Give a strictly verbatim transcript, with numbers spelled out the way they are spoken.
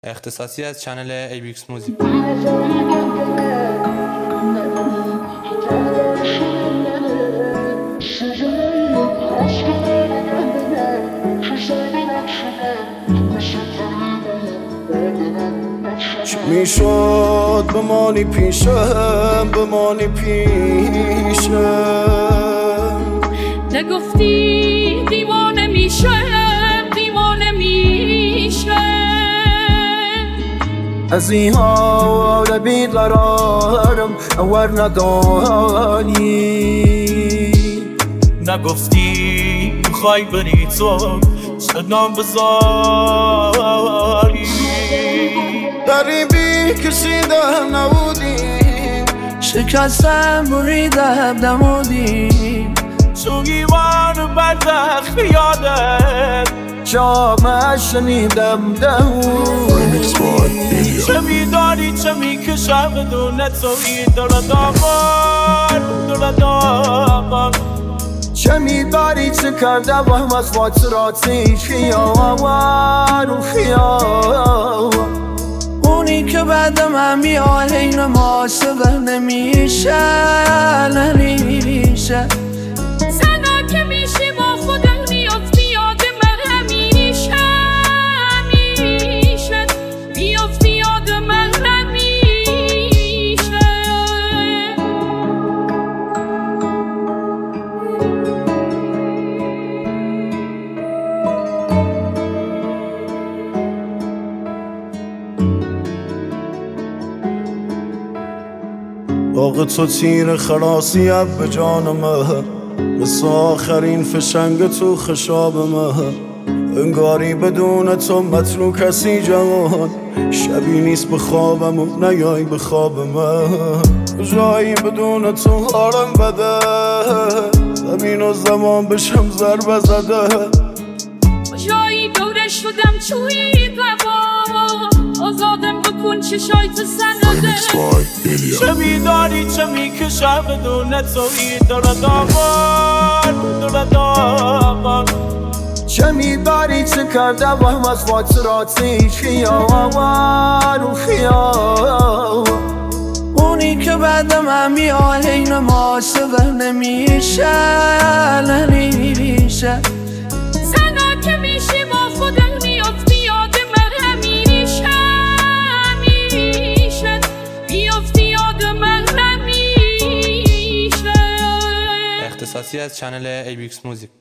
اختصاصی از چنل ایبیکس موزیک. میشد بمانی پیشم، بمانی پیشم. نگفتی دیوانه میشم، دیوانه میشم. از این حال بیقرارم اور ندانی. نگفتی میخوای بری تو صدام بذاری. غریبی کشیدم نبودی، شکستم بریدم نمودی. تو گیوان بدبخت یادت جامه شنیدم دهون. چه میدانی چه میکشم بدون توی دلت آمان، دلت آمان. چه میداری چه کردم وهم از خاطراتی خیال و خیال. اونی که بعدم هم میاد این محاسبه نمیشه، نمیشه. زنا که میشی با خودم میافتی یاد من همیشه، همیشه میافتی یاد من همیشه. باغ تو تیر خلاصیت به جانمه، مثل آخرین فشنگ تو خشاب مه. انگاری بدون تو متنو کسی جوان، شبی نیست به خوابم و نیای به خواب من. جایی بدون تو حالم بده، زمین و زمان بشم ضربه زده. جایی دوره شدم توی قبا، آزادم بکن چشای تو سنده. چه میدانی چه میکشم بدون توی دلت آمان، دلت آمان. چه میداری چه کردم وهم از خاطراتی خیال و خیال. اونی که بعدم هم میاد این محاسبه نمیشه، نمیشه. زنا که میشی با خودم میافتی یاد من همیشه، همیشه میافتی یاد من همیشه. اختصاصی از چنل ایبیکس موزیک.